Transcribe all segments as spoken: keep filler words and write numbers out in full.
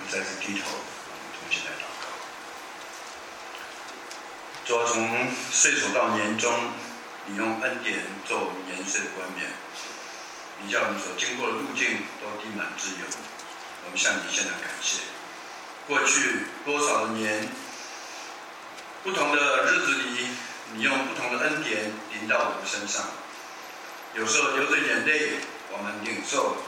们再次低头，同心来祷告。主啊，从岁首到年终，你用恩典做我们年岁的冠冕，你叫我们所经过的路径都滴满之油。我们向你献上感谢。过去多少的年，不同的日子里，你用不同的恩典临到我们身上。有时候流着眼泪，我们领受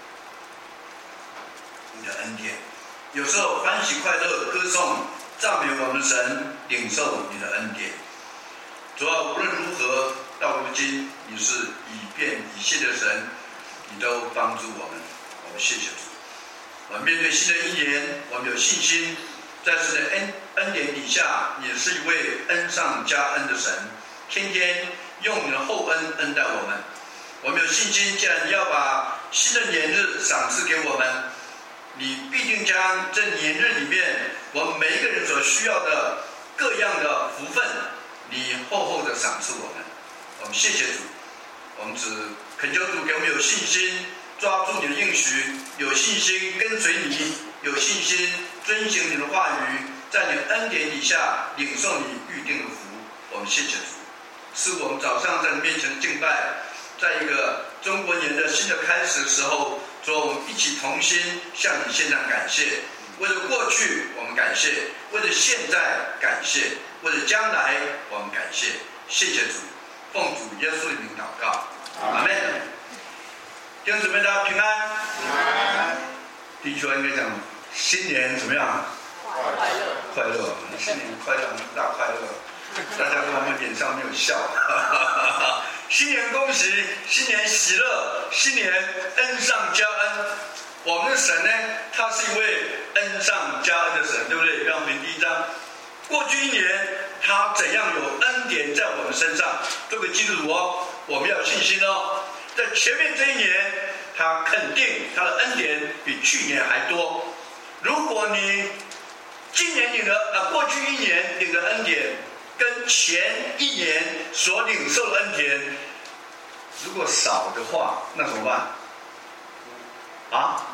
你的恩典；有时候欢喜快乐，歌颂赞美我们的神，领受你的恩典。主啊，无论如何，到如今你是以便以谢的神，你都帮助我们。我们谢谢主。我们面对新的一年，我们有信心，在神的恩恩典底下，你是一位恩上加恩的神，天天用你的厚恩恩待我们。我们有信心，既然你要把新的年日赏赐给我们，你必定将这年日里面我们每一个人所需要的各样的福分，你厚厚的赏赐我们。我们谢谢主，我们只恳求主给我们有信心抓住你的应许，有信心跟随你，有信心遵行你的话语，在你的恩典底下领受你预定的福。我们谢谢主，是我们早上在你面前的敬拜，在一个中国年的新的开始的时候，主，我们一起同心向你献上感谢。为了过去我们感谢，为了现在感谢，为了将来我们感谢。谢谢主，奉主耶稣的名祷告，阿们。弟兄姊妹，大家平安。平安。第一句话应该讲新年怎么样？快乐。快乐，新年快乐，大快乐。大家跟我们脸上没有笑。新年恭喜，新年喜乐，新年恩上加恩。我们的神呢，他是一位恩上加恩的神，对不对？让我们第一章，过去一年他怎样有恩典在我们身上？各位基督徒哦，我们要有信心哦。在前面这一年，他肯定他的恩典比去年还多。如果你今年领的呃过去一年领的恩典跟前一年所领受的恩典，如果少的话，那怎么办？啊？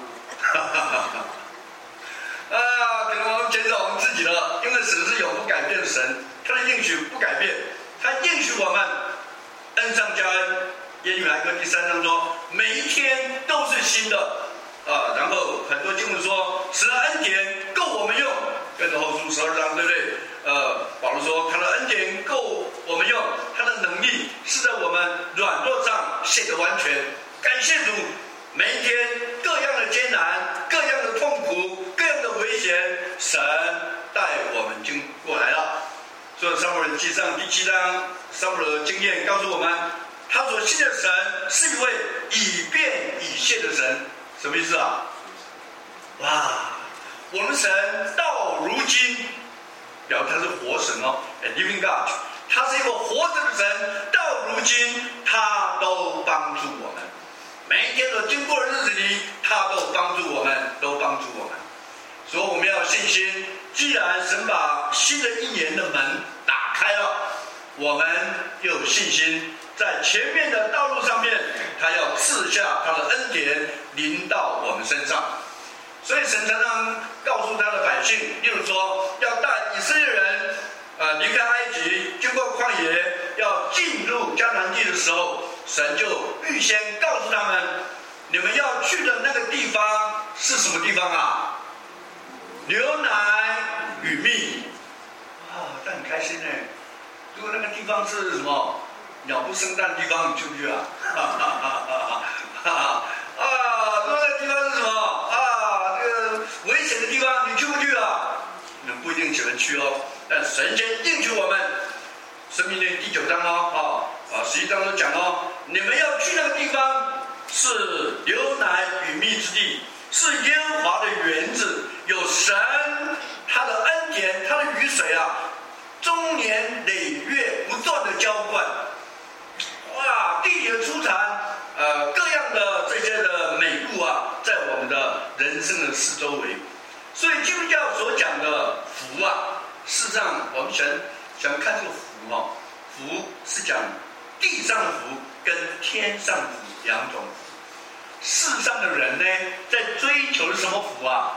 啊，可能我们减少我们自己了，因为神是永不改变的神，他的应许不改变，他应许我们恩上加恩。耶利米哀歌第三章说，每一天都是新的啊。然后很多经文说，神的恩典够我们用。跟着后书十二章，对不对？呃，保罗说他的恩典够我们用，他的能力是在我们软弱上显得完全。感谢主，每一天各样的艰难、各样的痛苦、各样的危险，神带我们经过来了。所以撒母耳记上第七章，撒母耳的经验告诉我们，他所信的神是一位以便以谢的神。什么意思啊？哇，我们神到如今表示他是活神哦 ，a living God， 他是一个活着的神，到如今他都帮助我们。每一天所经过的日子里，他都帮助我们，都帮助我们。所以我们要有信心，既然神把新的一年的门打开了，我们就有信心，在前面的道路上面，他要赐下他的恩典临到我们身上。所以神常常告诉他的百姓，例如说要带以色列人呃离开埃及，经过旷野，要进入迦南地的时候，神就预先告诉他们，你们要去的那个地方是什么地方啊？牛奶与蜜啊，这很开心呢。如果那个地方是什么鸟不生蛋的地方，你去不去啊？哈哈哈哈哈哈啊，如果那个地方是什么啊？这个危险的地方，你去不去啊？你们不一定喜欢去哦，但神先应许我们，申命记第九章哦，啊啊十一章都讲哦，你们要去那个地方是牛奶与蜜之地，是耶和华的园子，有神他的恩典，他的雨水啊，终年累月不断的浇灌。哇，地里的出产，呃，各样的这些的美物啊，在我们的人生的四周围。所以基督教所讲的福啊，事实上我们喜欢喜欢看这个福哦，福是讲地上的福跟天上的福两种福。世上的人呢，在追求什么福啊？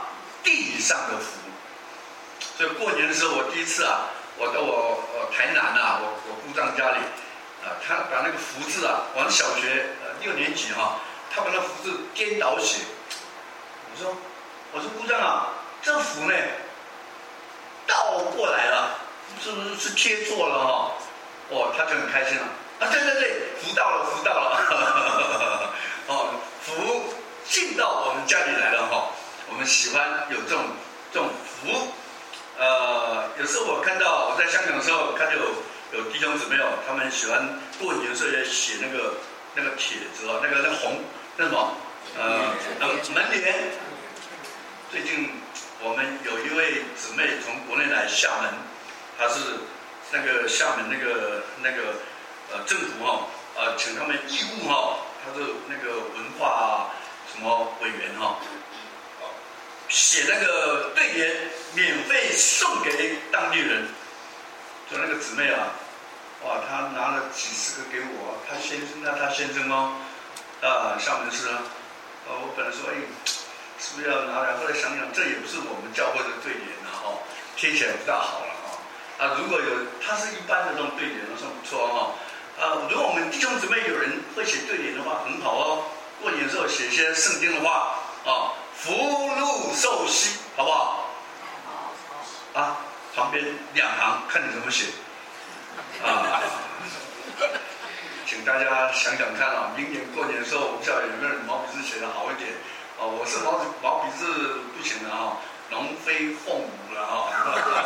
地上的福。所以过年的时候，我第一次啊，我到我呃台南啊，我我姑丈家里啊，他把那个福字啊，我小学呃六年级哈、啊，他把那福字颠倒写。我说我说姑丈啊，这福呢倒过来了，是不是是贴错了哈、哦？哦，他就很开心了啊！对对对，福到了，福到了，哦，福进到我们家里来了哈、哦。我们喜欢有这种这种福。呃，有时候我看到我在香港的时候，看到有有弟兄姊妹哦，他们喜欢过年的时候也写那个那个帖子哦，那个那个红那什么呃门帘。最近我们有一位姊妹从国内来厦门，她是那个厦门那个那个呃政府哈、哦、呃请他们义务哈、哦，他是那个文化什么委员哈、哦，写那个对联免费送给当地人。就那个姊妹啊，哇，她拿了几十个给我，她先生那她先生哦，啊厦门市啊，呃我本来说哎。是不是要拿来？后来想想，这也不是我们教会的对联啊，哈，贴起来不大好了啊。啊，如果有，它是一般的这种对联，算不错哈。啊，如果我们弟兄姊妹有人会写对联的话，很好哦。过年的时候写一些圣经的话啊，福禄寿喜，好不好？啊，旁边两行，看你怎么写。啊，请大家想想看啊，明年过年的时候，我不知道有没有人毛笔字写得好一点。哦，我是毛毛笔字不行的哈，龙飞凤舞了哈。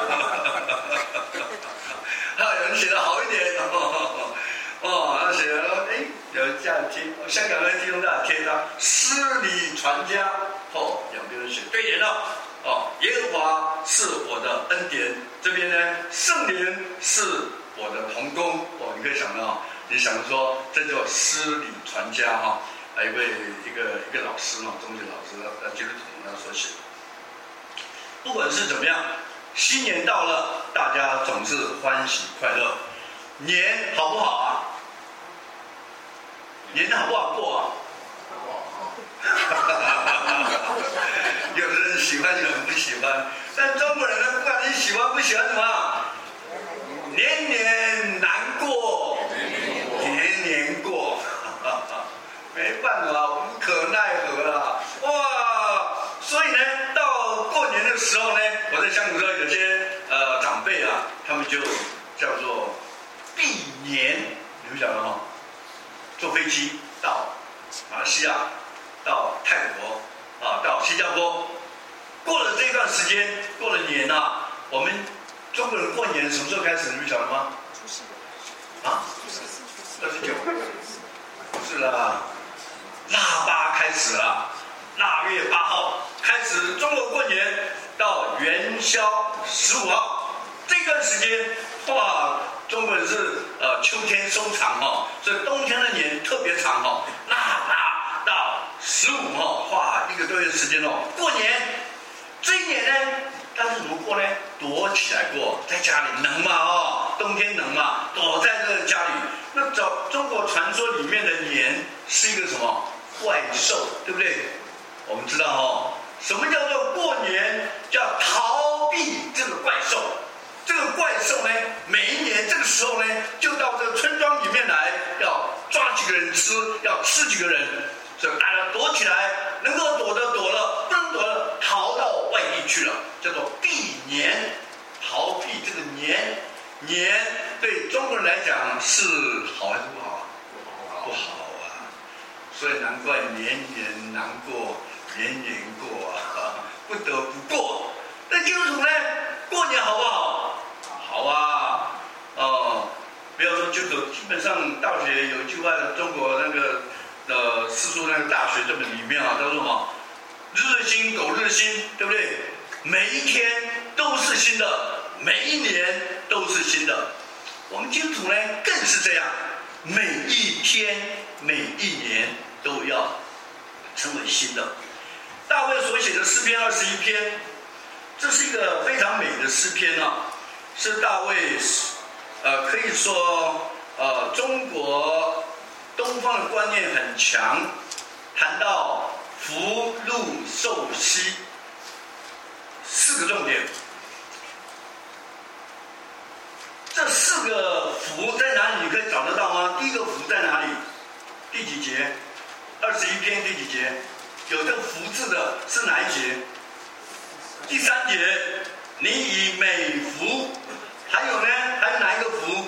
啊，有人写的好一点哦，哦，他写了哎，有这样贴，香港的弟兄在贴上诗礼传家，哦，两边都写对联了。哦，耶和华是我的恩典，这边呢，圣灵是我的同工。哦，你可以想到，你想说这叫诗礼传家哈。还有一位一个一个老师嘛，中学老师，呃，基督徒他所写的。不管是怎么样，新年到了，大家总是欢喜快乐。年好不好啊？年好不好过啊？有的人喜欢，有人不喜欢。但中国人呢，不管你喜欢不喜欢什么，年年难过，年年过。没办法，无可奈何了，哇！所以呢，到过年的时候呢，我在香港的时候，有些呃长辈啊，他们就叫做避年，你们晓得吗？坐飞机到马来西亚，到泰国啊，到新加坡，过了这段时间，过了年啊，我们中国人过年什么时候开始？你们晓得吗？除夕。啊？二十九？不是啦。腊八开始了，腊月八号开始中国过年，到元宵十五号这段时间，哇，中国人是呃秋天收长哈，所以冬天的年特别长哈，腊八到十五号，哇，一个多月时间哦。过年这一年呢，大家怎么过呢？躲起来过，在家里冷嘛哦，冬天冷嘛，躲在这个家里。那找中国传说里面的年是一个什么？怪兽，对不对？我们知道哦，什么叫做过年？叫逃避这个怪兽。这个怪兽呢，每一年这个时候呢，就到这个村庄里面来，要抓几个人吃，要吃几个人，所以大家躲起来，能够躲的躲了，不能躲的逃到外地去了，叫做避年。逃避这个年，年对中国人来讲是好还是不好啊？不好。所以难怪年年难过，年年过啊，不得不过。那基督徒呢？过年好不好？好啊，哦，不要说基督徒，基本上大学有一句话，中国那个呃四书那个大学这本里面啊，叫做什么？日新狗日新，对不对？每一天都是新的，每一年都是新的。我们基督徒呢，更是这样，每一天、每一年。都要成为新的。大卫所写的诗篇二十一篇，这是一个非常美的诗篇啊，是大卫，呃，可以说，呃，中国东方的观念很强，谈到福禄寿喜， 几节？有这个福字的是哪一节？第三节，你以美福。还有呢？还有哪一个福？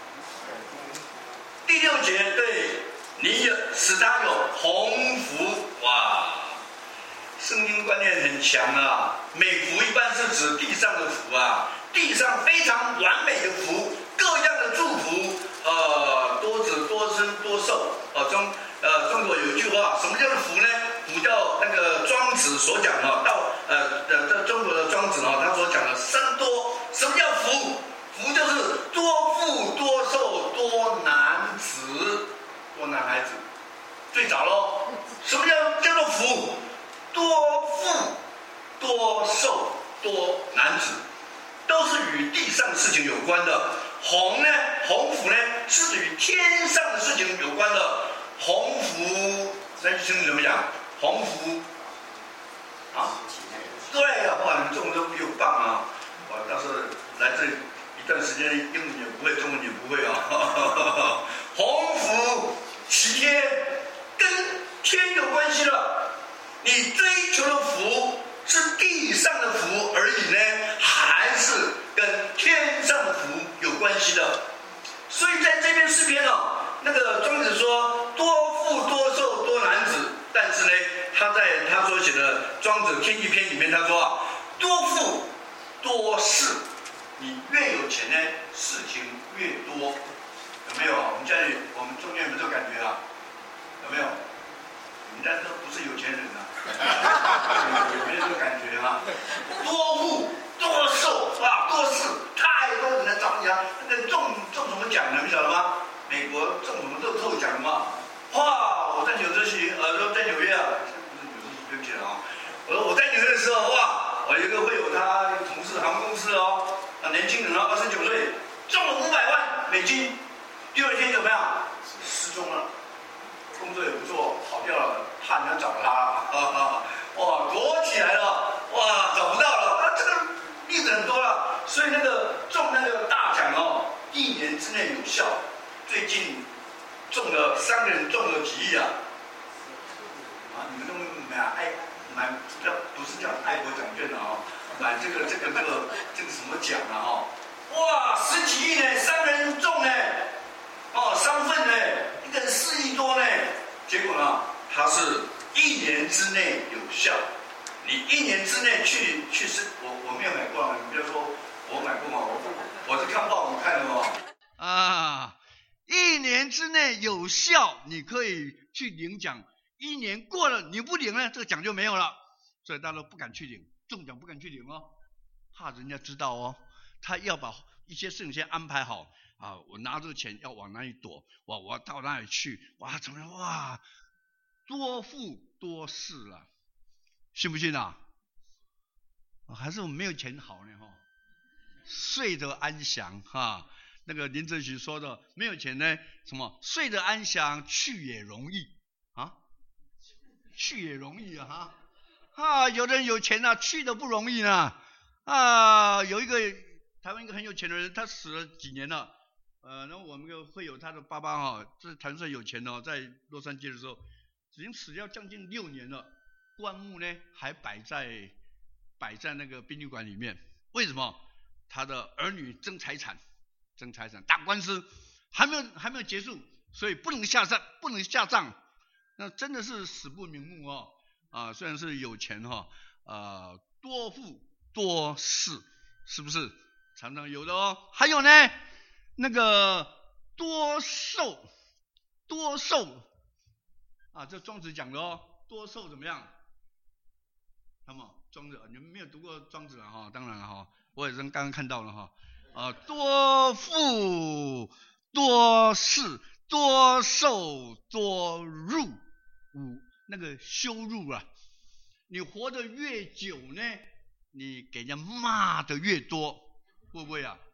第六节，对，你有使他有鸿福。哇，圣经观念很强啊。美福一般是指地上的福啊，地上非常完美的福，各样的祝福，呃，多子多孙多寿。呃，中呃中国有一句话，什么叫做福呢？福叫那个庄子所讲的，到呃呃这中国的庄子哦，他所讲的生多。什么叫福？福就是多富多寿多男子，多男孩子。最早喽，什么叫叫做福？多富多寿多男子，都是与地上的事情有关的。鸿呢，鸿福呢，是与天上的事情有关的。鸿福，那句成语怎么讲？鸿福啊，对呀，哇，你们中文都比我棒啊！我倒是来这里一段时间，英文也不会，中文也不会啊。鸿福齐天，跟天有关系了。你追求的福是地上的福而已呢，还是跟天上的福有关系的？所以在这篇诗篇哦，那个庄子说多富多寿多男子，但是呢，他在他所写的《庄子天地篇》里面，他说啊，多富多事，你越有钱呢，事情越多，有没有？我们家里，我们中间有没有这个感觉啊？有没有？你们家都不是有钱人啊，有没有这个感觉啊？多富多寿啊，多事，太多人来找你啊！那个中中什么奖呢？你晓得吗？美国中什么乐透奖吗？哇！我在纽泽西，呃，在纽约啊，不是纽泽西，对不起啊。我说我在纽约的时候，哇，我有一个会友，他从事航空公司哦，啊，年轻人哦，二十九岁，中了五百万美金，第二天怎么样？失踪了，工作也不做，跑掉了，怕人家找他，哈哈，哇，躲起来了，哇，找不到了，啊，这个例子很多了，所以那个中那个大奖哦，一年之内有效，最近中了三个人中了几亿啊，啊，你们都买爱买，叫不是叫爱国奖券的哦，买这个这个这个这个什么奖啊哦，哇，十几亿呢，三个人中呢，哦，三份呢，一个人四亿多呢，结果呢，它是一年之内有效，你一年之内去去是，我我没有买过啊，你不要说我买过嘛，我我是看报纸看的嘛，啊。一年之内有效，你可以去领奖。一年过了你不领呢，这个奖就没有了。所以大家都不敢去领，中奖不敢去领哦，怕人家知道哦。他要把一些事情先安排好啊，我拿这个钱要往哪里躲，哇，我要到哪里去，哇，怎么样？哇，多富多事了，信不信啊？还是我们没有钱好呢哈，睡得安详哈。那个林则徐说的，没有钱呢，什么睡得安详，去也容易啊，去也容易啊哈啊，有的人有钱啊，去的不容易呢啊。有一个台湾一个很有钱的人，他死了几年了，呃，然后我们会有他的爸爸哈、哦，这是谈算有钱哦，在洛杉矶的时候，已经死掉将近六年了，棺木呢还摆在摆在那个殡仪馆里面，为什么？他的儿女争财产。争财产，打官司还没有还没有结束，所以不能下葬，不能下葬，那真的是死不瞑目哦。啊，虽然是有钱哈、哦，呃，多富多事，是不是常常有的哦？还有呢，那个多寿，多寿啊，这庄子讲的哦，多寿怎么样？那么庄子，你们没有读过庄子了哈？当然了哈，我也是刚刚看到了哈。啊，多富多事多寿多辱，五那个羞辱啊！你活得越久呢，你给人家骂的越多，会不会啊？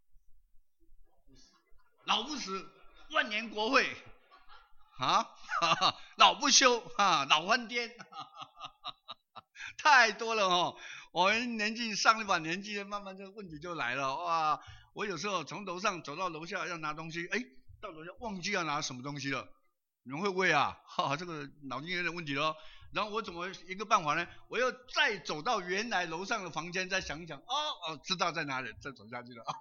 老不死，万年国会啊，哈哈，老不休啊，老翻天，哈哈哈哈，太多了哦。我们年纪上了把年纪，慢慢这个问题就来了哇！我有时候从楼上走到楼下要拿东西，哎，到楼下忘记要拿什么东西了， 你们会不会啊？哈、哦，这个脑筋有点问题咯。然后我怎么一个办法呢？我又再走到原来楼上的房间，再想一想，哦哦，知道在哪里，再走下去了。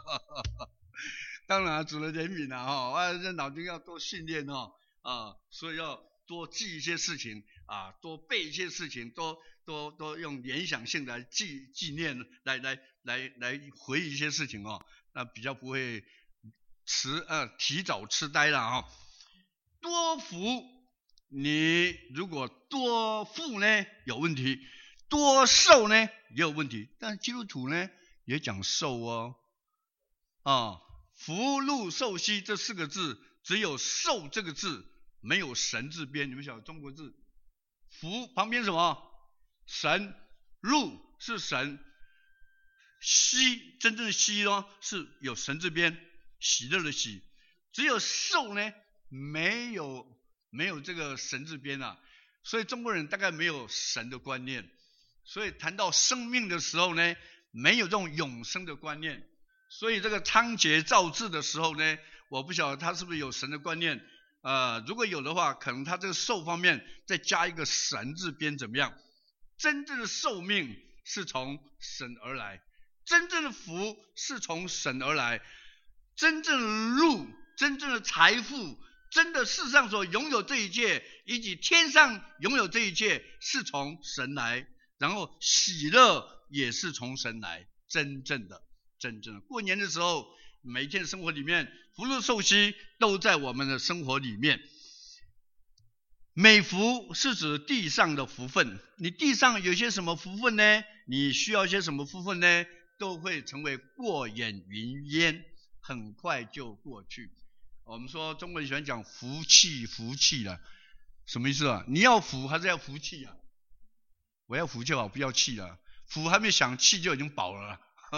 当然，主了怜悯啊，哈，啊，这脑筋要多训练哦，啊，所以要多记一些事情啊，多背一些事情，多多多用联想性来记纪念，来来来来回忆一些事情哦，那比较不会迟呃提早痴呆了啊。多福。你如果多富呢有问题，多寿呢也有问题，但基督徒呢也讲寿哦，啊，福禄寿兮这四个字，只有寿这个字，没有神字边。你们晓得中国字，福旁边什么？神，禄是神，喜真正的喜呢是有神字边，喜乐的喜，只有寿呢没有。没有这个神字边啊，所以中国人大概没有神的观念，所以谈到生命的时候呢，没有这种永生的观念，所以这个仓颉造字的时候呢，我不晓得他是不是有神的观念，呃，如果有的话，可能他这个寿方面再加一个神字边怎么样？真正的寿命是从神而来，真正的福是从神而来，真正的禄，真正的财富。真的世上所拥有这一切，以及天上拥有这一切，是从神来，然后喜乐也是从神来，真正的真正的过年的时候，每一天生活里面福禄寿喜都在我们的生活里面。美福是指地上的福分，你地上有些什么福分呢？你需要些什么福分呢？都会成为过眼云烟，很快就过去。我们说中国人喜欢讲福气福气了，什么意思啊？你要福还是要福气啊？我要福就好，不要气了。福还没想，气就已经饱了。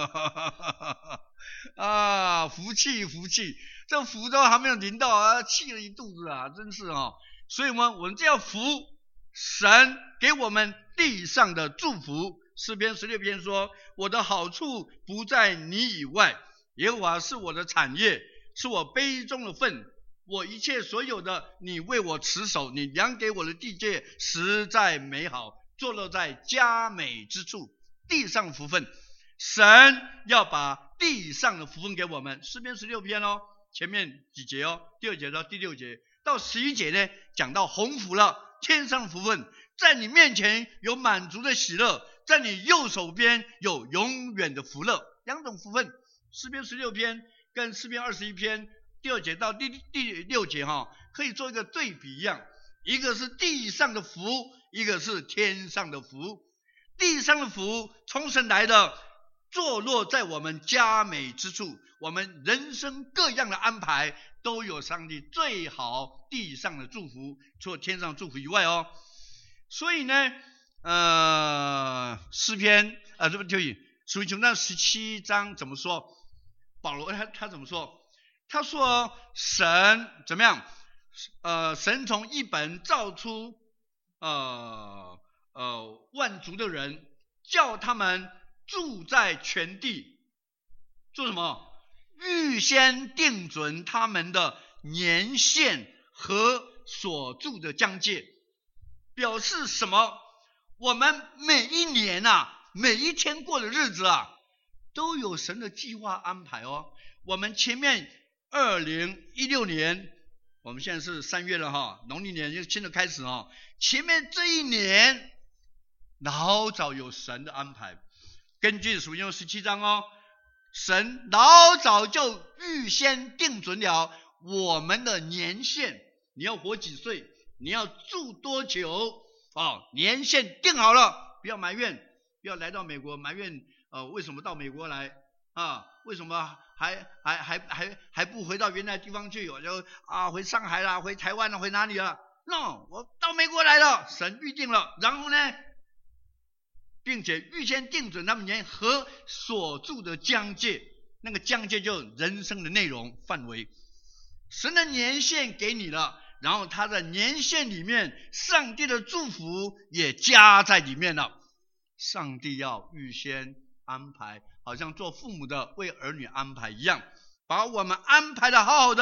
啊，福气福气，这福都还没有临到啊，气了一肚子啊，真是哦。所以我们我们这要福，神给我们地上的祝福。诗篇十六篇说：“我的好处不在你以外，耶和华是我的产业。”是我杯中的分，我一切所有的，你为我持守，你量给我的地界实在美好，坐落在佳美之处。地上福分，神要把地上的福分给我们。诗篇十六篇哦，前面几节哦，第二节到第六节到十一节呢，讲到鸿福了，天上的福分，在你面前有满足的喜乐，在你右手边有永远的福乐，两种福分。诗篇十六篇。跟诗篇二十一篇第二节到第第六节哈，可以做一个对比一样，一个是地上的福，一个是天上的福。地上的福从神来的，坐落在我们佳美之处，我们人生各样的安排都有上帝最好地上的祝福，除了天上祝福以外哦。所以呢，呃，诗篇啊，这不对不起，属灵经那十七章怎么说？保罗他他怎么说？他说神怎么样？呃，神从一本造出呃呃万族的人，叫他们住在全地，做什么？预先定准他们的年限和所住的疆界，表示什么？我们每一年啊，每一天过的日子啊，都有神的计划安排哦。我们前面二零一六年，我们现在是三月了哈，农历年就新的开始哦。前面这一年老早有神的安排，根据属灵十七章哦，神老早就预先定准了我们的年限，你要活几岁，你要住多久哦，年限定好了，不要埋怨，不要来到美国埋怨呃，为什么到美国来啊？为什么还还还还还不回到原来地方去？我就啊，回上海啦，回台湾啦，回哪里了 ？No， 我到美国来了，神预定了，然后呢，并且预先定准他们年和所住的疆界，那个疆界就人生的内容范围。神的年限给你了，然后他的年限里面，上帝的祝福也加在里面了。上帝要预先安排，好像做父母的为儿女安排一样，把我们安排的好好的，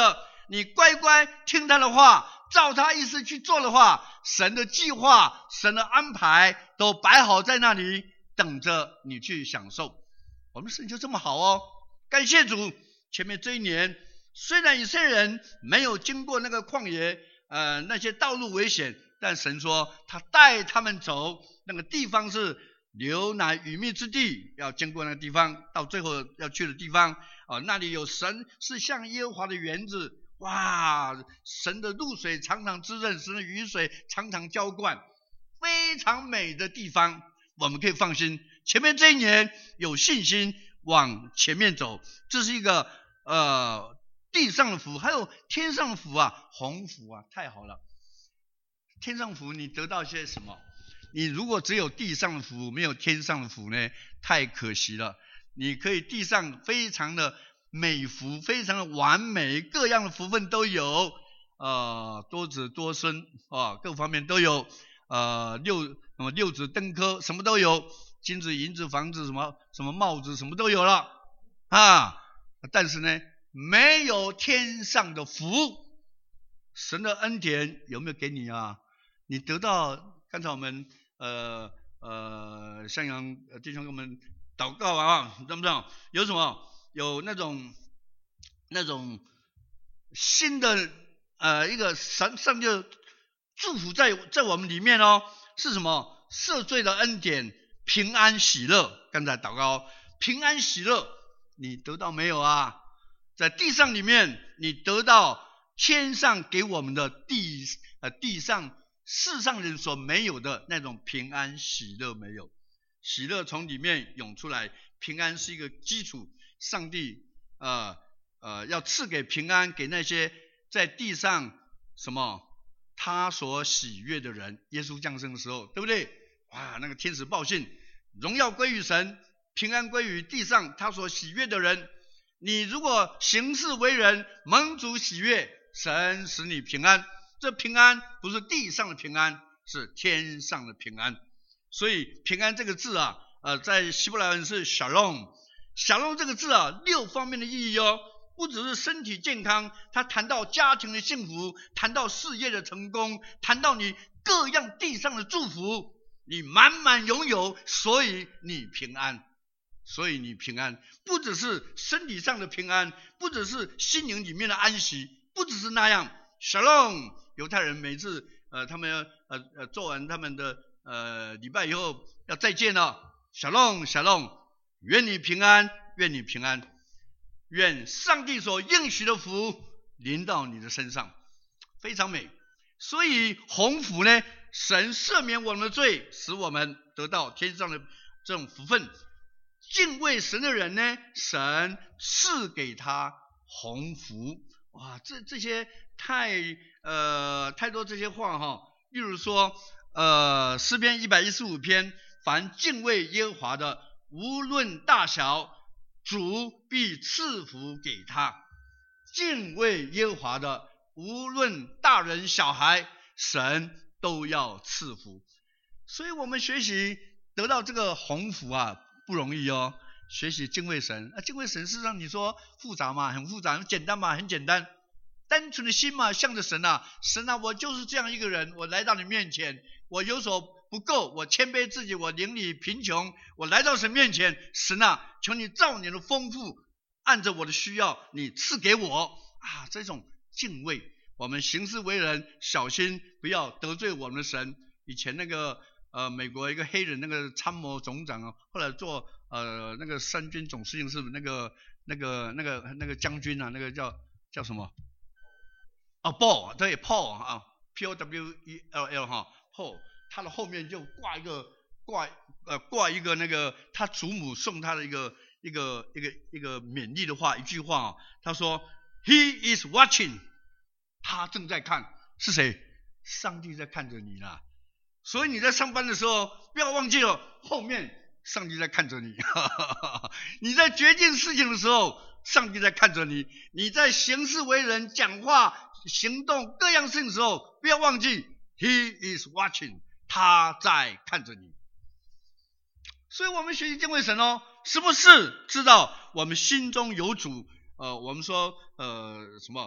你乖乖听他的话，照他意思去做的话，神的计划、神的安排都摆好在那里，等着你去享受。我们神就这么好哦，感谢主。前面这一年，虽然以色列人没有经过那个旷野，呃，那些道路危险，但神说他带他们走，那个地方是流奶与蜜之地，要经过那个地方，到最后要去的地方，哦，那里有神是像耶和华的园子，哇，神的露水常常滋润，神的雨水常常浇灌，非常美的地方，我们可以放心。前面这一年有信心往前面走，这是一个呃地上的福，还有天上的福啊，鸿福啊，太好了。天上福你得到些什么？你如果只有地上的福，没有天上的福呢，太可惜了。你可以地上非常的美福，非常的完美，各样的福分都有，呃，多子多孙啊，各方面都有，呃，六什么六子登科，什么都有，金子、银子、房子，什么什么帽子，什么都有了啊。但是呢，没有天上的福，神的恩典有没有给你啊？你得到，刚才我们呃呃向阳弟兄给我们祷告啊，知不知道？有什么？有那种那种新的呃一个神上帝的祝福在在我们里面哦，是什么？赦罪的恩典，平安喜乐。刚才祷告，平安喜乐，你得到没有啊？在地上里面，你得到天上给我们的地呃地上世上人所没有的那种平安喜乐没有？喜乐从里面涌出来，平安是一个基础。上帝呃呃要赐给平安给那些在地上什么他所喜悦的人。耶稣降生的时候，对不对？哇，那个天使报信，荣耀归于神，平安归于地上他所喜悦的人。你如果行事为人蒙主喜悦，神使你平安。这平安不是地上的平安，是天上的平安。所以平安这个字啊，呃，在希伯来文是 shalom。shalom 这个字啊，六方面的意义哦，不只是身体健康，他谈到家庭的幸福，谈到事业的成功，谈到你各样地上的祝福，你满满拥有，所以你平安。所以你平安，不只是身体上的平安，不只是心灵里面的安息，不只是那样。Shalom， 犹太人每次呃他们呃呃做完他们的呃礼拜以后要再见了。Shalom Shalom， 愿你平安，愿你平安，愿上帝所应许的福临到你的身上，非常美。所以鸿福呢，神赦免我们的罪，使我们得到天上的这种福分。敬畏神的人呢，神赐给他鸿福。哇，这这些太呃太多这些话哈。例如说，呃，诗篇一百一十五篇，凡敬畏耶和华的，无论大小，主必赐福给他。敬畏耶和华的，无论大人小孩，神都要赐福。所以我们学习得到这个鸿福啊，不容易哦。学习敬畏神啊，敬畏神事实上你说复杂嘛，很复杂；简单嘛，很简单。单纯的心嘛，向着神啊，神啊，我就是这样一个人，我来到你面前，我有所不够，我谦卑自己，我邻里贫穷，我来到神面前，神啊，求你照你的丰富，按着我的需要，你赐给我啊，这种敬畏。我们行事为人小心，不要得罪我们的神。以前那个呃，美国一个黑人那个参谋总长啊，后来做呃那个三军总司令是那个那个那个那个将军啊，那个叫叫什么？哦 ，Paul， 对 ，Paul 啊 ，P O W E L L 哈 ，Paul， 他的后面就挂一个挂呃挂一个那个他祖母送他的一个一个一个一个勉励的话，一句话啊，他说 ，He is watching， 他正在看，是谁？上帝在看着你啦。所以你在上班的时候，不要忘记了，后面上帝在看着你。你在决定事情的时候，上帝在看着你。你在行事为人、讲话、行动各样事情的时候，不要忘记 He is watching， 他在看着你。所以我们学习敬畏神哦，是不是知道我们心中有主？呃，我们说呃什么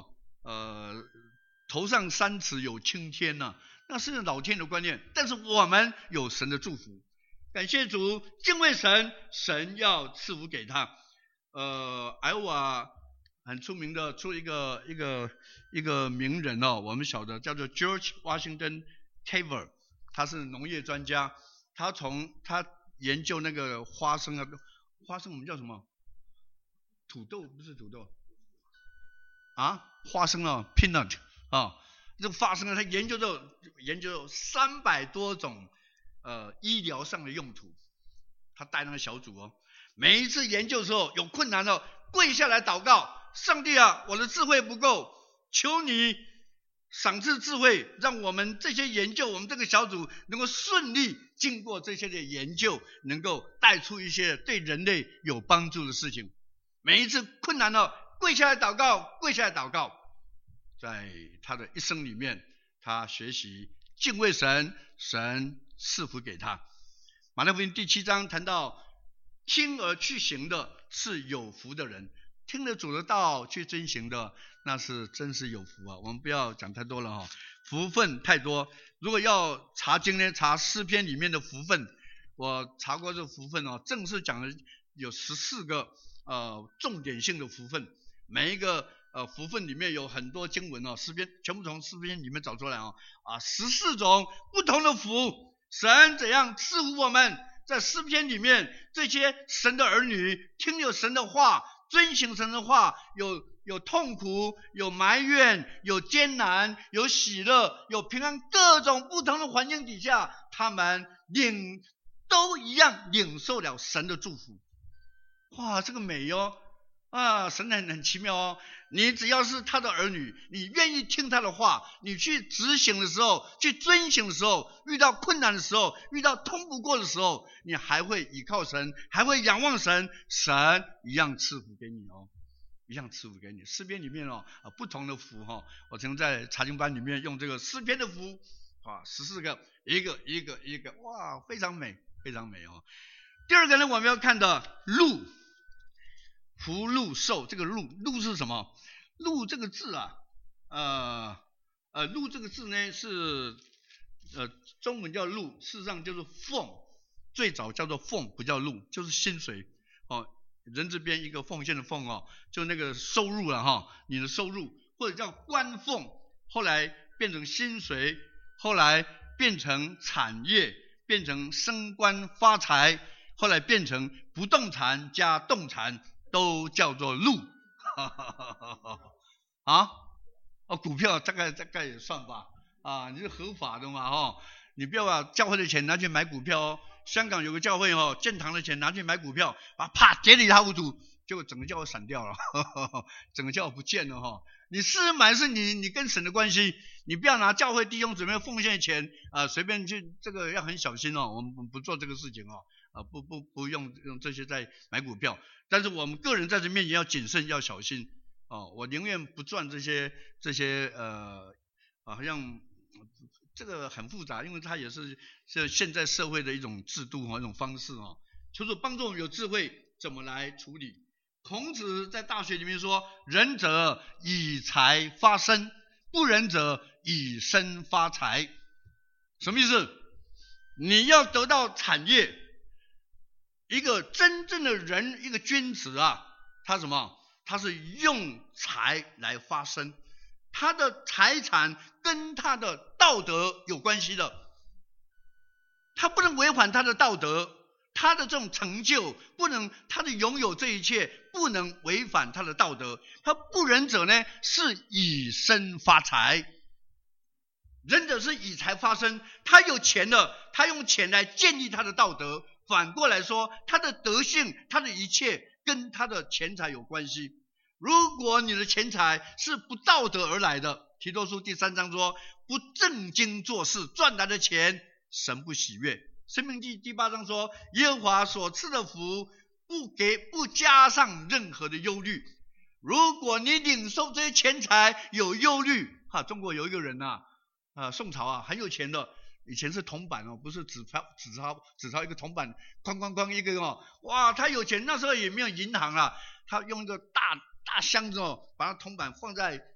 呃头上三尺有青天呐、啊，那是老天的观念。但是我们有神的祝福，感谢主，敬畏神，神要赐福给他。呃，艾瓦很出名的出一个一个一个名人哦，我们晓得叫做 George Washington Carver， 他是农业专家，他从他研究那个花生啊，花生我们叫什么？土豆不是土豆啊，花生啊 ，peanut 啊，这个花生啊，他研究到研究三百多种呃医疗上的用途，他带那个小组哦，每一次研究的时候有困难了，跪下来祷告，上帝啊，我的智慧不够，求你赏赐智慧，让我们这些研究，我们这个小组能够顺利经过这些的研究，能够带出一些对人类有帮助的事情。每一次困难了，跪下来祷告，跪下来祷告。在他的一生里面，他学习敬畏神，神赐福给他。马太福音第七章谈到，听而去行的是有福的人，听了主的道去遵行的，那是真是有福啊！我们不要讲太多了哈、哦，福分太多。如果要查经呢，查诗篇里面的福分，我查过这个福分哦，正式讲的有十四个呃重点性的福分，每一个呃福分里面有很多经文哦，诗篇全部从诗篇里面找出来哦，啊十四种不同的福，神怎样赐福我们？在诗篇里面，这些神的儿女听有神的话，遵行神的话，有有痛苦，有埋怨，有艰难，有喜乐，有平安，各种不同的环境底下，他们领都一样领受了神的祝福。哇，这个美哦！啊，神很很奇妙哦。你只要是他的儿女，你愿意听他的话，你去执行的时候，去遵行的时候，遇到困难的时候，遇到通不过的时候，你还会倚靠神，还会仰望神，神一样赐福给你哦，一样赐福给你。诗篇里面哦，啊不同的福哈、哦，我曾在查经班里面用这个诗篇的福啊，十四个，一个一个一个，哇，非常美，非常美哦。第二个呢，我们要看的禄。福禄寿，这个禄禄是什么？禄这个字啊，呃呃，禄这个字呢是呃中文叫禄，事实上就是俸，最早叫做俸，不叫禄，就是薪水哦，人字边一个奉献的奉哦，就那个收入了哈、哦，你的收入，或者叫官俸，后来变成薪水，后来变成产业，变成升官发财，后来变成不动产加动产。都叫做禄，啊，哦，股票大概大概也算吧，啊，你是合法的嘛，哦，你不要把教会的钱拿去买股票哦。香港有个教会哦，建堂的钱拿去买股票，啊，啪跌得一塌糊涂，结果整个教会散掉了，呵呵呵整个教会不见了哈、哦。你是买是你你跟神的关系，你不要拿教会弟兄姊妹奉献钱啊，随便去，这个要很小心哦，我们不做这个事情哦。啊，不不不用用这些在买股票，但是我们个人在这面前要谨慎，要小心哦。我宁愿不赚这些这些呃，好像这个很复杂，因为它也是是现在社会的一种制度和一种方式哦。求主帮助我们有智慧怎么来处理。孔子在大学里面说：“仁者以财发身，不仁者以身发财。”什么意思？你要得到产业。一个真正的人，一个君子啊，他什么？他是用财来发生，他的财产跟他的道德有关系的，他不能违反他的道德，他的这种成就不能，他的拥有这一切不能违反他的道德。他不仁者呢，是以身发财。仁者是以财发身，他有钱了，他用钱来建立他的道德。反过来说，他的德性，他的一切跟他的钱财有关系。如果你的钱财是不道德而来的，提多书第三章说，不正经做事赚来的钱，神不喜悦。申命记第八章说，耶和华所赐的福，不给不加上任何的忧虑。如果你领受这些钱财有忧虑，哈，中国有一个人呐、啊，啊，宋朝啊，很有钱的。以前是铜板哦，不是纸钞，纸钞，纸钞一个铜板，哐哐哐一个哦，哇，他有钱，那时候也没有银行啦，他用一个大大箱子哦，把那铜板放在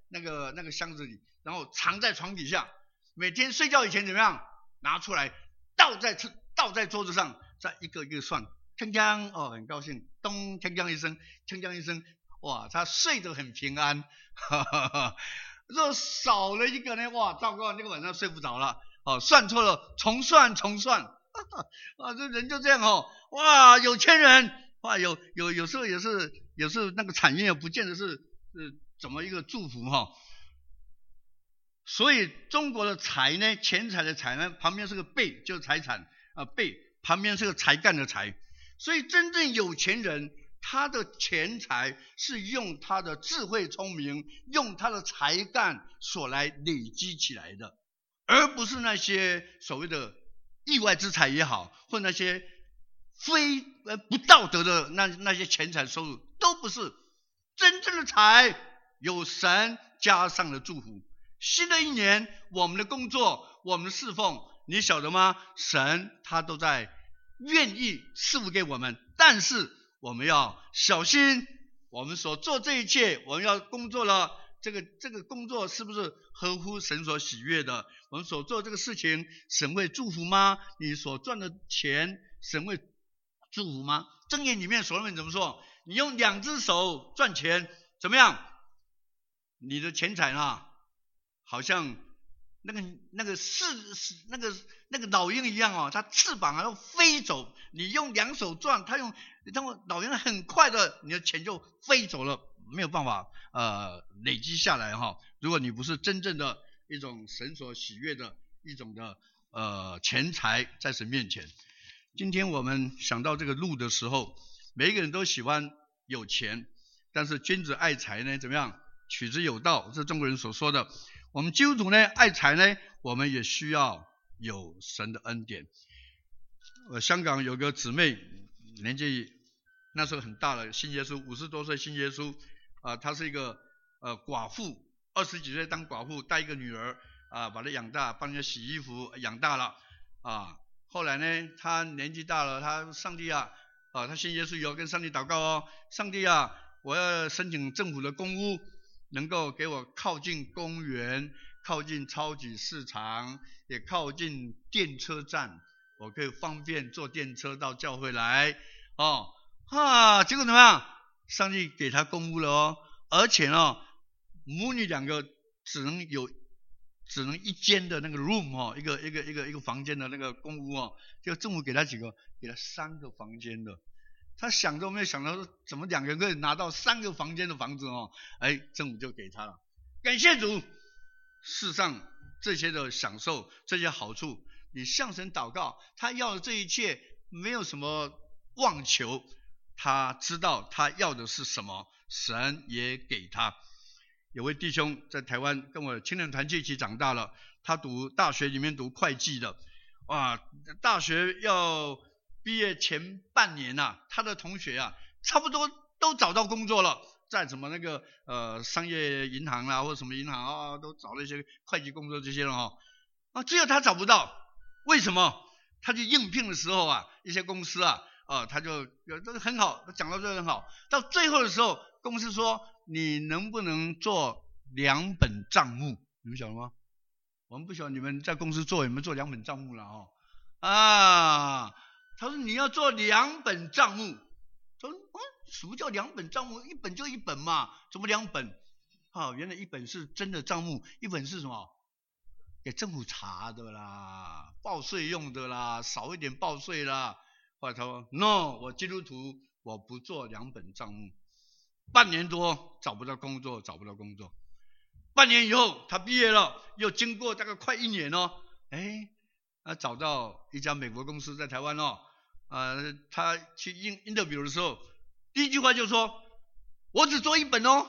那个那个箱子里，然后藏在床底下，每天睡觉以前怎么样？拿出来倒在倒在桌子上，再一个一个算，锵锵哦，很高兴，咚锵锵一声，锵锵一声，哇，他睡得很平安，哈哈哈。若少了一个呢，哇，糟糕，那个晚上睡不着了，哦，算错了，重算重算，哈哈，啊，这人就这样哦，哇，有钱人，哇，有有有时候也是，有时候那个产业不见得是是怎么一个祝福哈、哦。所以中国的财呢，钱财的财呢，旁边是个贝，就是财产啊，贝旁边是个才干的才。所以真正有钱人，他的钱财是用他的智慧聪明，用他的才干所来累积起来的，而不是那些所谓的意外之财也好，或那些非呃不道德的那那些钱财收入，都不是真正的财，有神加上的祝福。新的一年，我们的工作，我们的侍奉，你晓得吗？神他都在愿意赐福给我们，但是我们要小心，我们所做这一切，我们要工作了，这个这个工作是不是合乎神所喜悦的？我们所做这个事情，神会祝福吗？你所赚的钱，神会祝福吗？箴言里面所罗门怎么说？你用两只手赚钱，怎么样？你的钱财呢？好像那个那个是那个那个老鹰一样哦，它翅膀还要飞走。你用两手赚，它用它老鹰很快的，你的钱就飞走了，没有办法呃累积下来哈、哦。如果你不是真正的一种神所喜悦的一种的呃钱财在神面前。今天我们想到这个路的时候，每一个人都喜欢有钱，但是君子爱财呢，怎么样？取之有道，这是中国人所说的。我们基督徒呢，爱财呢，我们也需要有神的恩典。呃，香港有个姊妹，年纪那时候很大了，信耶稣，五十多岁信耶稣，啊、呃，她是一个呃寡妇，二十几岁当寡妇，带一个女儿啊、呃，把她养大，帮人家洗衣服，养大了啊。后来呢，她年纪大了，她上帝啊，啊，她信耶稣以后跟上帝祷告哦，上帝啊，我要申请政府的公屋。能够给我靠近公园，靠近超级市场，也靠近电车站，我可以方便坐电车到教会来哦。啊，结果怎么样？上帝给他公屋了哦，而且哦，母女两个只能有只能一间的那个 room 哦，一个一个一个一个房间的那个公屋哦，就政府给他几个，给他三个房间的。他想都没有想到说，怎么两个人可以拿到三个房间的房子哦？哎，政府就给他了，感谢主。世上这些的享受，这些好处，你向神祷告，他要的这一切没有什么妄求，他知道他要的是什么，神也给他。有位弟兄在台湾跟我青年团契一起长大了，他读大学里面读会计的，哇，大学要毕业前半年啊，他的同学啊，差不多都找到工作了，在什么那个呃商业银行啦，或者什么银行啊，都找了一些会计工作这些了哈，啊，只有他找不到，为什么？他去应聘的时候啊，一些公司啊，啊，他就都很好，他讲到这很好，到最后的时候，公司说你能不能做两本账目？你们晓得吗？我们不晓得你们在公司做有没有做两本账目了哦，啊。他说你要做两本账目，他说嗯，什么叫两本账目？一本就一本嘛，怎么两本？啊，原来一本是真的账目，一本是什么？给政府查的啦，报税用的啦，少一点报税啦。后来他说 no， 我基督徒我不做两本账目。半年多找不到工作，找不到工作。半年以后他毕业了，又经过大概快一年哦，哎，他找到一家美国公司在台湾哦。呃，他去 interview 的时候，第一句话就说：“我只做一本哦。”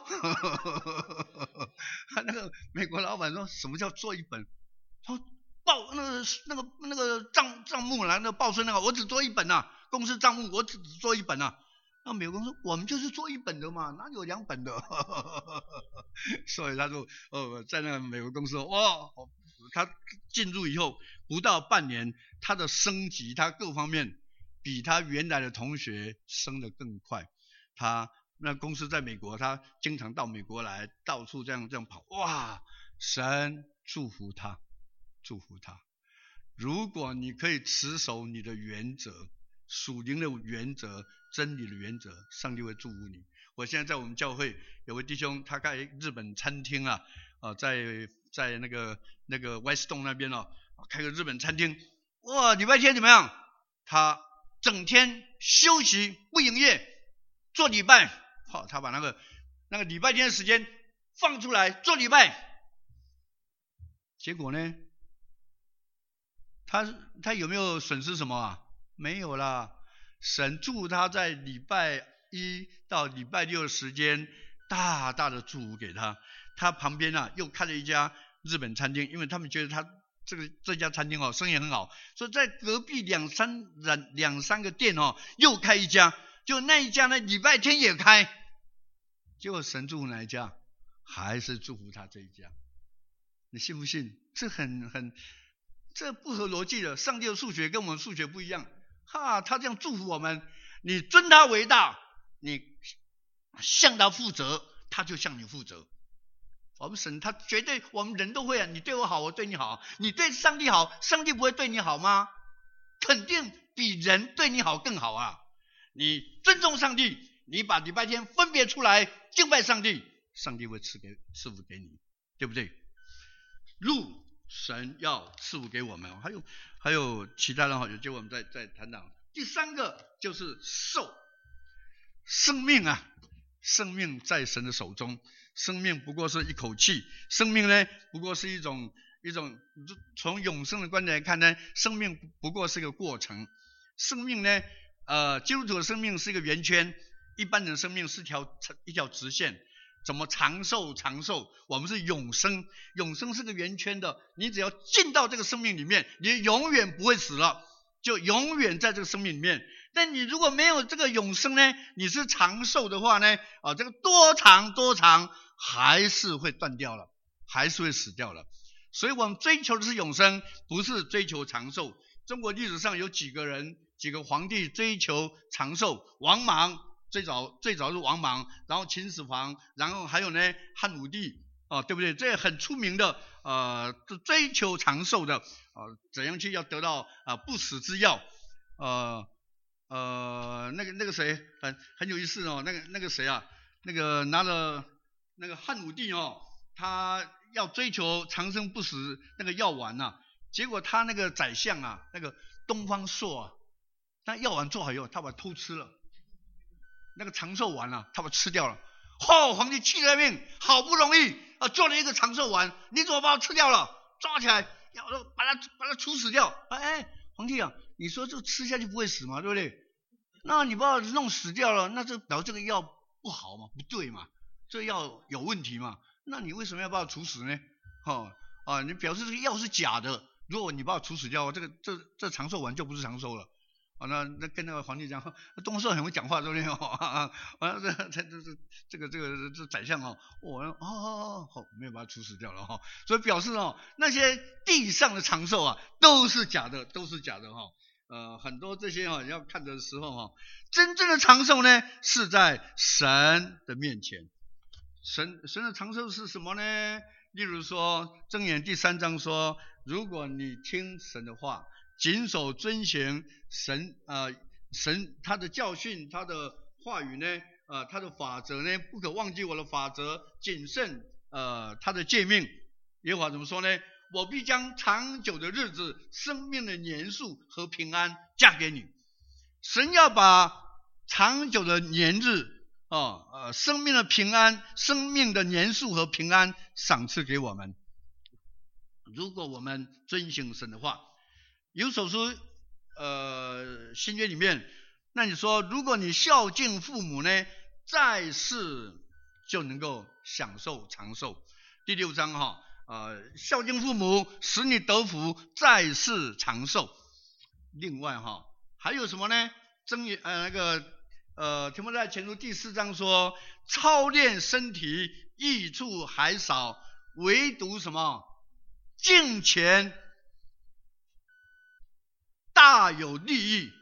那个美国老板说什么叫做一本？他说报那个那个那个账账目啦，那个报税那个，我只做一本呐、啊，公司账目我只做一本呐、啊。那美国公司说我们就是做一本的嘛，哪有两本的？所以他说，呃，在那个美国公司，哇，他进入以后不到半年，他的升级，他各方面。比他原来的同学升得更快，他那公司在美国，他经常到美国来，到处这样这样跑。哇，神祝福他，祝福他。如果你可以持守你的原则，属灵的原则，真理的原则，上帝会祝福你。我现在在我们教会有位弟兄，他开日本餐厅啊，啊，在在那个那个 Weston 那边哦，开个日本餐厅。哇，礼拜天怎么样？他整天休息不营业，做礼拜。好、哦，他把那个那个礼拜天的时间放出来做礼拜。结果呢，他他有没有损失什么啊？没有啦。神祝福他在礼拜一到礼拜六的时间，大大的祝福给他。他旁边啊又开了一家日本餐厅，因为他们觉得他这个这家餐厅哦生意很好，所以在隔壁两三两两三个店哦又开一家，就那一家呢礼拜天也开。结果神祝福哪一家？还是祝福他这一家。你信不信？这很很这不合逻辑的。上帝的数学跟我们数学不一样。哈，他这样祝福我们，你尊他为大，你向他负责，他就向你负责。我们神他绝对，我们人都会啊，你对我好，我对你好，你对上帝好，上帝不会对你好吗？肯定比人对你好更好啊！你尊重上帝，你把礼拜天分别出来敬拜上帝，上帝会赐给赐福给你，对不对？路神要赐福给我们，还有还有其他人好，有机会我们再再谈谈。第三个就是寿，生命啊，生命在神的手中，生命不过是一口气，生命呢不过是一种一种从永生的观点来看呢，生命不过是一个过程。生命呢，呃，基督徒的生命是一个圆圈，一般人的生命是条一条直线。怎么长寿？长寿，我们是永生，永生是个圆圈的。你只要进到这个生命里面，你永远不会死了，就永远在这个生命里面。但你如果没有这个永生呢，你是长寿的话呢，啊，这个多长多长还是会断掉了，还是会死掉了。所以我们追求的是永生，不是追求长寿。中国历史上有几个人，几个皇帝追求长寿，王莽。最早最早是王莽，然后秦始皇，然后还有呢汉武帝啊，对不对？这很出名的呃追求长寿的啊，怎样去要得到啊不死之药？呃呃那个那个谁很很有意思哦，那个那个谁啊，那个拿了那个汉武帝哦，他要追求长生不死那个药丸啊，结果他那个宰相啊，那个东方朔啊，那药丸做好以后，他把它偷吃了。那个长寿丸了、啊，他把它吃掉了。哦，皇帝气得命，好不容易啊做了一个长寿丸，你怎么把它吃掉了？抓起来，要把它把它处死掉。哎，皇帝啊，你说这吃下去不会死吗？对不对？那你把它弄死掉了，那这表示这个药不好嘛，不对嘛，这个药有问题嘛？那你为什么要把它处死呢？哦啊，你表示这个药是假的。如果你把它处死掉，这个这这长寿丸就不是长寿了。哦、那那跟那个皇帝讲，东方朔很会讲话，对不对？啊，完了这这这这个这个这宰相哦，我哦哦哦，没有把他处死掉了哈、哦，所以表示哦，那些地上的长寿啊，都是假的，都是假的哈、哦。呃，很多这些哦，要看的时候哈、哦，真正的长寿呢，是在神的面前。神神的长寿是什么呢？例如说，箴言第三章说，如果你听神的话。谨守遵行神呃神他的教训，他的话语呢，呃他的法则呢，不可忘记我的法则，谨慎呃他的诫命。耶和华怎么说呢？我必将长久的日子、生命的年数和平安加给你。神要把长久的年日哦呃生命的平安、生命的年数和平安赏赐给我们。如果我们遵行神的话。有所说，呃，新约里面，那你说，如果你孝敬父母呢，在世就能够享受长寿。第六章哈，呃，孝敬父母使你得福，在世长寿。另外哈，还有什么呢？箴言呃那个呃，提摩太前书第四章说，操练身体益处还少，唯独什么敬虔大有利益。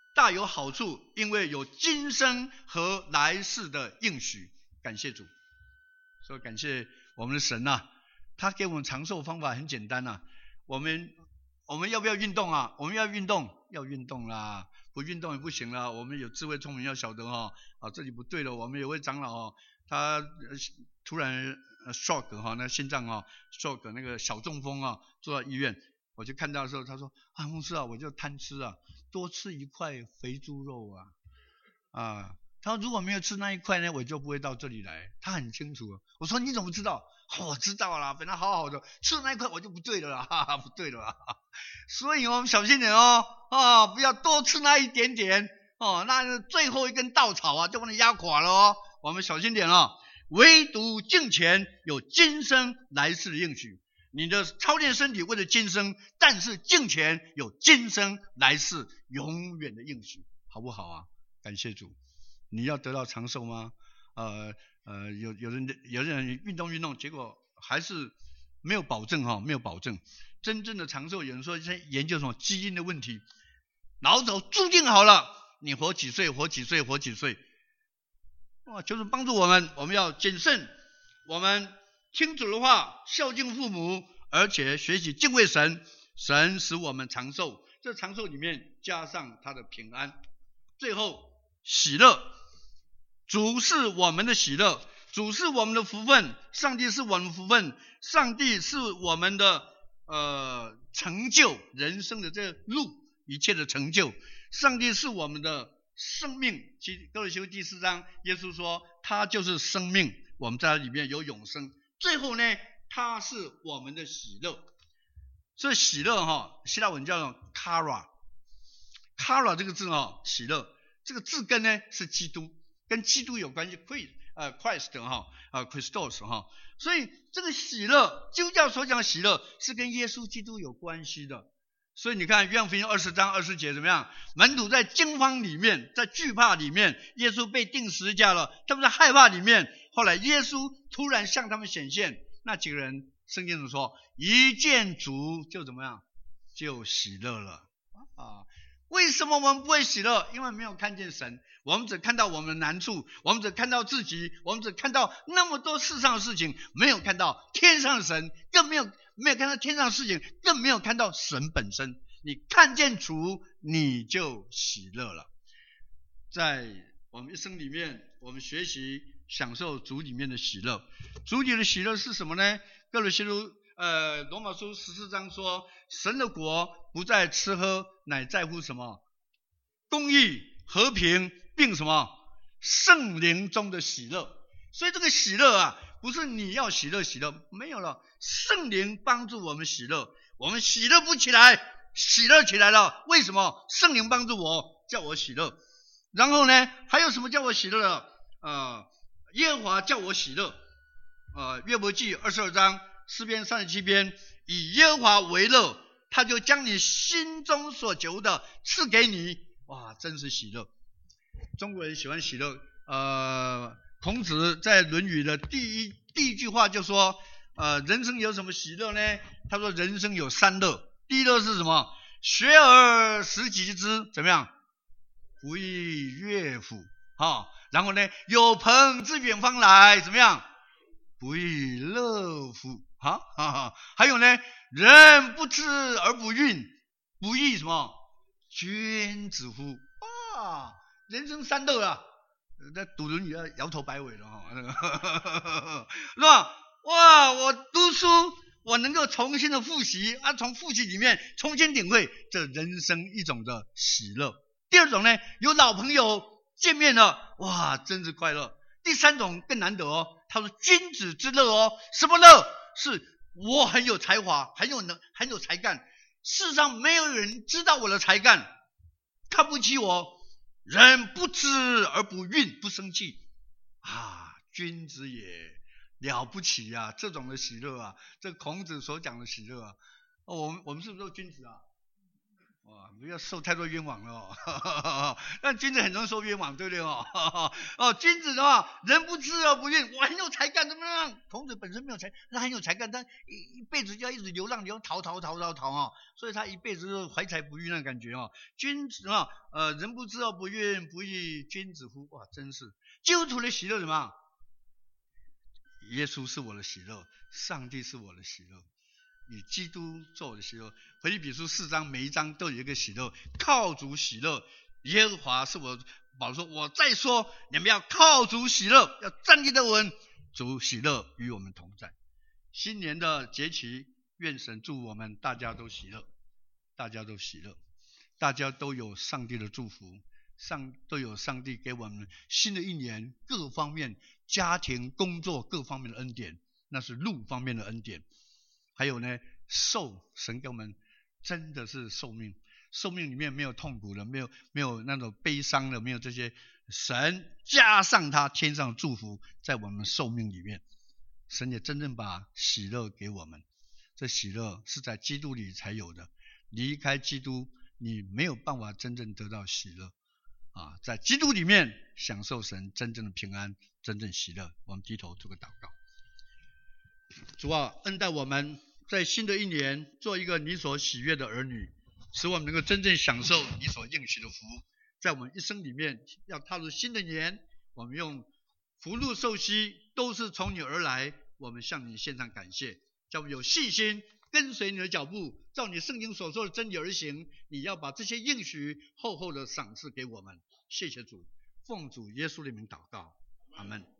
大有好处，因为有今生和来世的应许。感谢主，所以感谢我们的神啊，他给我们长寿方法很简单啊。我们我们要不要运动啊？我们要运动，要运动啦，不运动也不行啦。我们有智慧聪明要晓得哈、哦，啊这里不对了。我们有位长老哦，他突然 shock 哈，那心脏啊 shock 那个小中风啊，坐到医院。我就看到的时候，他说啊，牧师啊，我就贪吃啊，多吃一块肥猪肉啊，啊，他说如果没有吃那一块呢，我就不会到这里来。他很清楚。我说你怎么知道？哦、我知道啦，本来好好的，吃了那一块我就不对了啦，哈哈，不对了啦。所以我们小心点哦，啊，不要多吃那一点点哦，那最后一根稻草啊，就把你压垮了哦。我们小心点哦，唯独敬虔有今生来世的应许。你的操练身体为了今生，但是敬虔有今生来世永远的应许，好不好啊？感谢主。你要得到长寿吗？呃呃，有有人有人运动运动，结果还是没有保证哈、哦，没有保证。真正的长寿，有人说在研究什么基因的问题，老早注定好了，你活几岁，活几岁，活几岁。哇，求主帮助我们，我们要谨慎，我们听主的话，孝敬父母，而且学习敬畏神，神使我们长寿。这长寿里面加上他的平安。最后，喜乐，主是我们的喜乐，主是我们的福分，上帝是我们的福分，上帝是我们的呃成就，人生的这路一切的成就，上帝是我们的生命。哥罗西书第四章，耶稣说他就是生命，我们在里面有永生。最后呢，它是我们的喜乐。所以喜乐哈，希腊文叫做 kara，kara 这个字哈，喜乐这个字根呢是基督，跟基督有关系 ，Christ 呃 Christ 哈啊 Christos 哈，所以这个喜乐，基督教所讲的喜乐是跟耶稣基督有关系的。所以你看约翰福音二十章二十节怎么样？门徒在惊慌里面，在惧怕里面，耶稣被钉十字架了，他们在害怕里面。后来耶稣突然向他们显现，那几个人圣经上说一见主就怎么样，就喜乐了啊。为什么我们不会喜乐？因为没有看见神，我们只看到我们的难处，我们只看到自己，我们只看到那么多世上的事情，没有看到天上的神，更没有没有看到天上的事情，更没有看到神本身。你看见主，你就喜乐了。在我们一生里面，我们学习享受主里面的喜乐。主里的喜乐是什么呢？哥罗西书呃罗马书十四章说，神的国不在吃喝，乃在乎什么？公义、和平，并什么？圣灵中的喜乐。所以这个喜乐啊，不是你要喜乐喜乐，没有了，圣灵帮助我们喜乐。我们喜乐不起来，喜乐起来了，为什么？圣灵帮助我，叫我喜乐。然后呢，还有什么叫我喜乐的？呃，耶和华叫我喜乐。呃，约伯记二十二章诗篇三十七篇，以耶和华为乐，他就将你心中所求的赐给你。哇，真是喜乐。中国人喜欢喜乐。呃，孔子在论语的第一第一句话就说，呃，人生有什么喜乐呢？他说人生有三乐。第一乐是什么？学而时习之，怎么样？不亦乐乎。哦，然后呢，有朋自远方来，怎么样？不亦乐乎。哈哈哈。还有呢，人不知而不愠，不亦什么？君子乎。啊，人生三乐啊。在读论语要摇头摆尾了哈、哦，是吧？哇，我读书，我能够重新的复习啊，从复习里面重新领会这人生一种的喜乐。第二种呢，有老朋友见面了，哇，真是快乐。第三种更难得哦，他说君子之乐哦，什么乐？是我很有才华，很有能，很有才干，世上没有人知道我的才干，看不起我。人不知而不愠，不生气啊，君子也，了不起呀、啊！这种的喜乐啊，这孔子所讲的喜乐啊，哦、我们我们是不是都君子啊？ 哇，不要受太多冤枉了哦。但君子很容易受冤枉，对不对哦？哦，君子的话，人不知而不愠，我很有才干，怎么样？孔子本身没有才，他很有才干，他一一辈子就要一直流浪，流浪逃逃逃逃逃哦，所以他一辈子都怀才不遇那感觉哦。君子啊，呃，人不知而不愠，不亦君子乎？哇，真是基督徒的喜乐什么？耶稣是我的喜乐，上帝是我的喜乐。以基督做我的喜乐。腓立比书四章每一章都有一个喜乐，靠主喜乐。耶和华是我，保罗说，我再说，你们要靠主喜乐，要站立得稳，主喜乐与我们同在。新年的节期，愿神祝我们大家都喜乐，大家都喜乐，大家都有上帝的祝福，上都有上帝给我们新的一年各方面家庭工作各方面的恩典，那是路方面的恩典。还有呢，寿，神给我们真的是寿命，寿命里面没有痛苦的，没有没有那种悲伤的，没有这些，神加上他天上的祝福在我们寿命里面，神也真正把喜乐给我们。这喜乐是在基督里才有的，离开基督你没有办法真正得到喜乐啊！在基督里面享受神真正的平安，真正喜乐。我们低头做个祷告。主啊，恩待我们在新的一年做一个你所喜悦的儿女，使我们能够真正享受你所应许的福。在我们一生里面要踏入新的年，我们用福禄寿息都是从你而来，我们向你献上感谢，叫我们有信心跟随你的脚步，照你圣经所说的真理而行。你要把这些应许厚厚的赏赐给我们。谢谢主，奉主耶稣的名祷告，阿们。